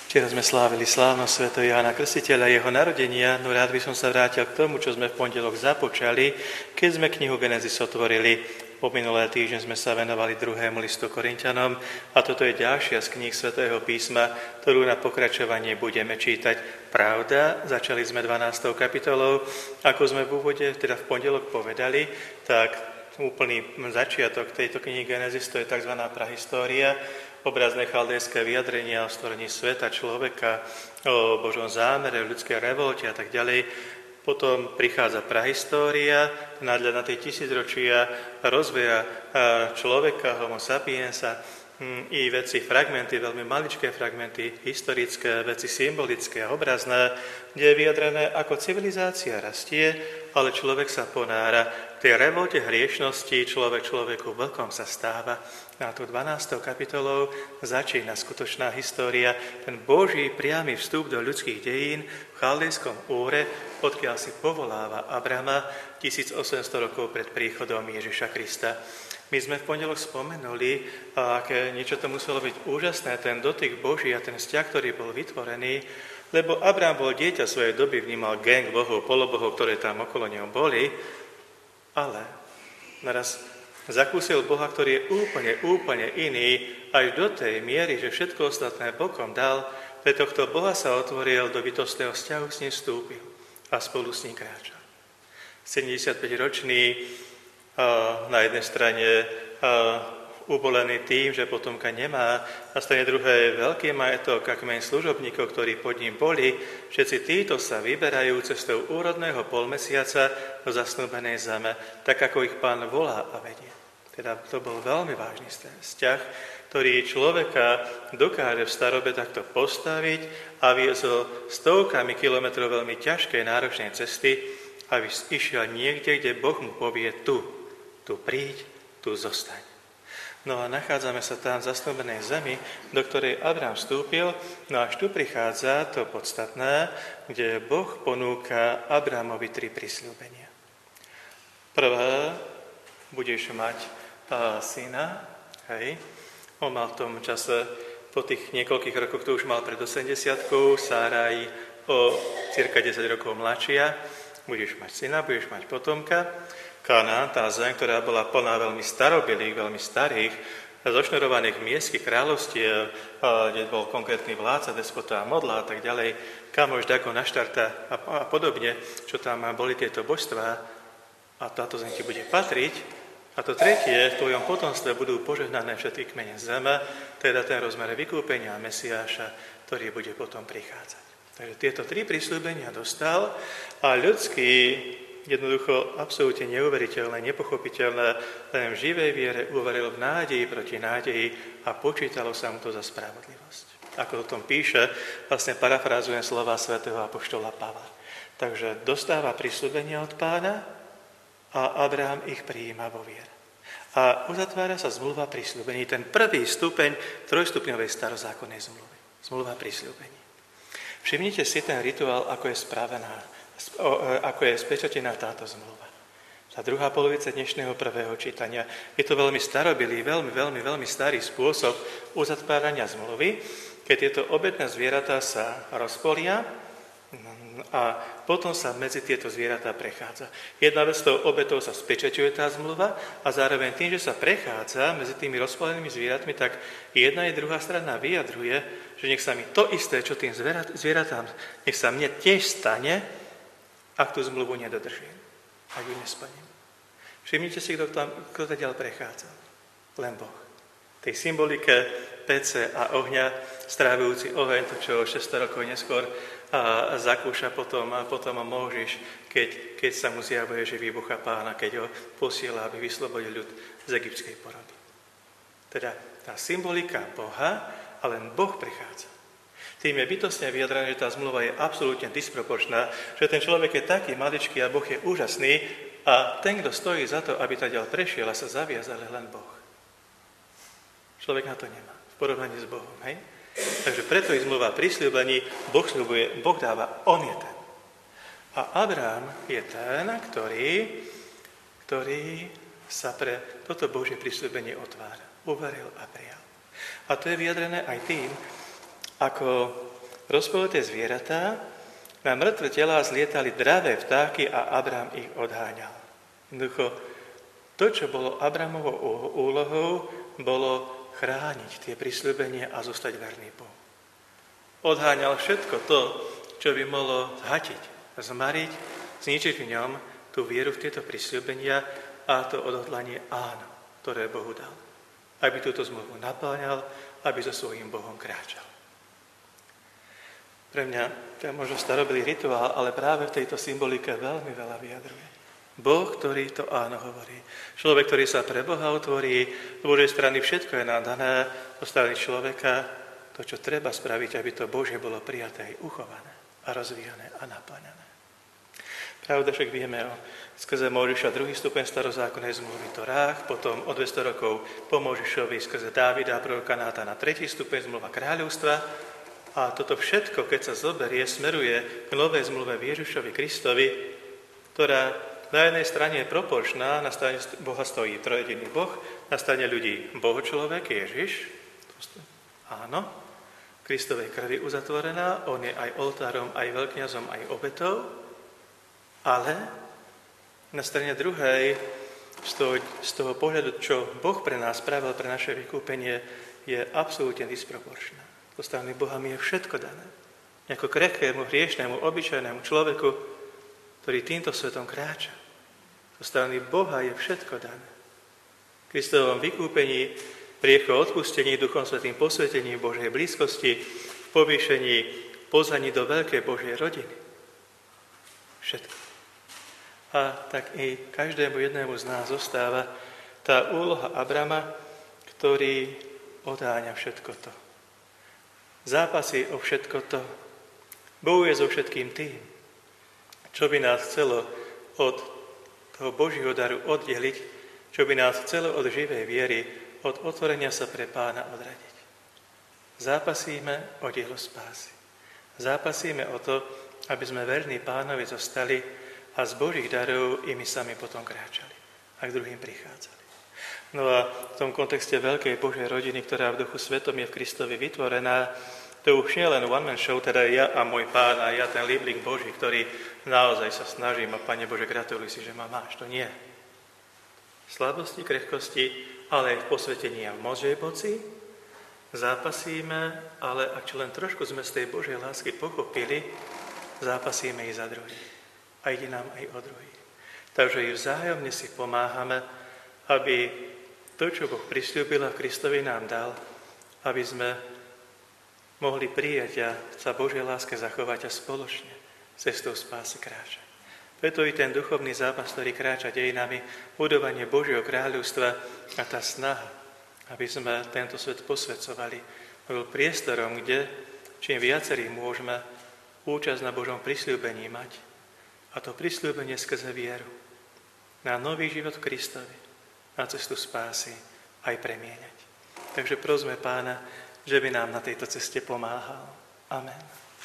Včera sme slávili slávnosť svätého Jána Krstiteľa, jeho narodenia, no rád by som sa vrátil k tomu, čo sme v pondelok započali, keď sme knihu Genesis otvorili. Po minulé týždeň sme sa venovali 2. listu Korinťanom a toto je ďalšia z kníh svätého písma, ktorú na pokračovanie budeme čítať. Pravda, začali sme 12. kapitolou, ako sme v úvode, teda v pondelok povedali, tak úplný začiatok tejto knihy Genesis, to je tzv. Prahistória, obrazné chaldejské vyjadrenia o stvorení sveta, človeka, o Božom zámere, o ľudskej revolte a tak ďalej. Potom prichádza prahistória, nadľad na tie tisícročia rozvoja človeka, homo sapiensa, i veci, fragmenty, veľmi maličké fragmenty, historické, veci symbolické a obrazné, kde je vyjadrené, ako civilizácia rastie, ale človek sa ponára. V tej revolte hriešnosti človek človeku vlkom sa stáva. Na tú 12. kapitolou začína skutočná história, ten Boží priamy vstup do ľudských dejín v Chaldejskom Úre, odkiaľ si povoláva Abrama 1800 rokov pred príchodom Ježiša Krista. My sme v pondelok spomenuli, aké niečo to muselo byť úžasné, ten dotyk Boží a ten vzťah, ktorý bol vytvorený, lebo Abraham bol dieťa svojej doby, vnímal gang bohov, polobohov, ktoré tam okolo neho boli, ale naraz zakúsil Boha, ktorý je úplne iný, až do tej miery, že všetko ostatné bokom dal, pre tohto Boha sa otvoril, do bytostného vzťahu s ním vstúpil a spolu s ním kráčal. 75-ročný na jednej strane ubolený tým, že potomka nemá, na strane druhej veľký majetok a kmeň služobníkov, ktorí pod ním boli, všetci títo sa vyberajú cestou úrodného polmesiaca do zasnúbenej zeme, tak ako ich Pán volá a vedie. Teda to bol veľmi vážny vzťah, ktorý človeka dokáže v starobe takto postaviť a viezol stovkami kilometrov veľmi ťažkej, náročnej cesty, aby išiel niekde, kde Boh mu povie tu príď, tu zostaň. No a nachádzame sa tam v zasnúbenej zemi, do ktorej Abraham vstúpil, no až tu prichádza to podstatné, kde Boh ponúka Abrahamovi 3 prisľúbenia. Prvé, budeš mať syna, hej. On mal v tom čase, po tých niekoľkých rokoch, to už mal pred 80-kou, Sáraj o cirka 10 rokov mladšia, budeš mať syna, budeš mať potomka. Kanán, tá zem, ktorá bola plná veľmi starobilých, veľmi starých, zošnurovaných miestskych kráľovstiev, kde bol konkrétny vládca, despota a modla a tak ďalej, Kamoš, Dagon, Naštarta a podobne, čo tam boli tieto božstvá, a táto zem ti bude patriť. A to tretie, v tvojom potomstve budú požehnané všetky kmene zeme, teda ten rozmer vykúpenia Mesiáša, ktorý bude potom prichádzať. Takže tieto 3 prisľúbenia dostal a ľudský jednoducho absolútne neuveriteľné, nepochopiteľné, len v živej viere uveril v nádeji proti nádeji a počítalo sa mu to za spravodlivosť. Ako o tom píše, vlastne parafrázujem slova svätého apoštola Pavla. Takže dostáva prisľúbenia od Pána a Abraham ich prijíma vo viere. A uzatvára sa zmluva prisľúbení, ten prvý stupeň trojstupňovej starozákonnej zmluvy. Zmluva prisľúbení. Všimnite si ten rituál, ako je spravená, ako je spečatená táto zmluva. Za druhá polovica dnešného prvého čítania je to veľmi starobilý, veľmi starý spôsob uzatvárania zmluvy, keď tieto obetné zvieratá sa rozpolia a potom sa medzi tieto zvieratá prechádza. Jedna vec, tou obetou sa spečaťuje tá zmluva a zároveň tým, že sa prechádza medzi tými rozpolenými zvieratmi, tak jedna i druhá strana vyjadruje, že nech sa mi to isté, čo tým zvieratám, nech sa mne tiež stane, ak tú zmluvu nedodržím, ak ju nesplním. Všimnite si, kto ďalej prechádza. Len Boh. Tej symbolike pece a ohňa, strávujúci oheň, to čo 600 rokov neskôr zakúša potom Mojžiš, keď sa mu zjavuje, že výbucha Pána, keď ho posiela, aby vyslobodil ľud z egyptskej poroby. Teda tá symbolika Boha, a len Boh prichádza. Tým je bytostne vyjadrené, že tá zmluva je absolútne disproporčná, že ten človek je taký maličký a Boh je úžasný a ten, kto stojí za to, aby tá ďal prešiel a sa zaviazal, len Boh. Človek na to nemá, v porovnaní s Bohom, hej? Takže preto je zmluva prisľúbení, Boh sľubuje, Boh dáva, on je ten. A Abraham je ten, ktorý sa pre toto Božie prisľúbenie otvára. Uveril a prijal. A to je vyjadrené aj tým, ako rozpoluté zvieratá, na mŕtve telá zlietali dravé vtáky a Abram ich odháňal. Jednoducho, to, čo bolo Abramovou úlohou, bolo chrániť tie prisľúbenia a zostať verný Bohu. Odháňal všetko to, čo by mohlo zhatiť, zmariť, zničiť v ňom tú vieru v tieto prisľúbenia a to odhodlanie áno, ktoré Bohu dal. Aby túto zmluvu naplňal, aby so svojím Bohom kráčal. Pre mňa to je možno starobilý rituál, ale práve v tejto symbolike veľmi veľa vyjadruje. Boh, ktorý to áno hovorí. Človek, ktorý sa pre Boha otvorí, z Božej strany všetko je nám dané, zo strany človeka to, čo treba spraviť, aby to Božie bolo prijaté, uchované a rozvíjané a naplňané. Pravda však vieme skrze Mojžiša 2. stupeň starozákonnej zmluvy Torách, potom o 200 rokov po Mojžišovi skrze Dávida a proroka Nátana 3. stupeň zmluva kráľovstva. A toto všetko, keď sa zoberie, smeruje k novej zmluve v Ježišovi Kristovi, ktorá na jednej strane je proporčná, na strane Boha stojí trojediný Boh, na strane ľudí Boh človek, Ježiš, áno, Kristovej krvi uzatvorená, on je aj oltárom, aj veľkňazom, aj obetou, ale na strane druhej, z toho pohľadu, čo Boh pre nás spravil, pre naše vykúpenie, je absolútne disproporčná. Zo strany Boha mi je všetko dané. Ako krehkému, hriešnemu, obyčajnému človeku, ktorý týmto svetom kráča. Zo strany Boha je všetko dané. V Kristovom vykúpení, priecho odpustení, Duchom Svätým posvetení, v Božej blízkosti, v povýšení, poznaní do veľkej Božej rodiny. Všetko. A tak i každému jednému z nás zostáva tá úloha Abrama, ktorý odháňa všetko to. Zápasí o všetko to. Bojuje so všetkým tým, čo by nás chcelo od toho Božieho daru oddeliť, čo by nás chcelo od živej viery, od otvorenia sa pre Pána odradiť. Zápasíme o dielo spásy. Zápasíme o to, aby sme verní Pánovi zostali a z Božích darov i my sami potom kráčali a k druhým prichádzali. No a v tom kontexte veľkej Božej rodiny, ktorá v Duchu Svetom je v Kristovi vytvorená, to už nie len one man show, teda ja a môj Pán a ja ten líblik Boží, ktorý naozaj sa snažím a Pane Bože, gratuluj si, že ma máš. To nie. Slabosti, krehkosti, ale aj v posvetení a v Božej moci zápasíme, ale ak čo len trošku sme z tej Božej lásky pochopili, zápasíme i za druhých. A ide nám aj o druhých. Takže i vzájomne si pomáhame, aby to, čo Boh prisľúbil a Kristovi nám dal, aby sme mohli prijať a sa Božej láske zachovať a spoločne cestou spásy kráčať. Preto i ten duchovný zápas, ktorý kráča dejinami, budovanie Božieho kráľovstva a tá snaha, aby sme tento svet posvedzovali, bol priestorom, kde čím viacerí môžeme účasť na Božom prisľúbení mať. A to prisľúbenie skrze vieru na nový život v Kristovi, na cestu spásy aj premieňať. Takže prosme Pána, že by nám na tejto ceste pomáhal. Amen.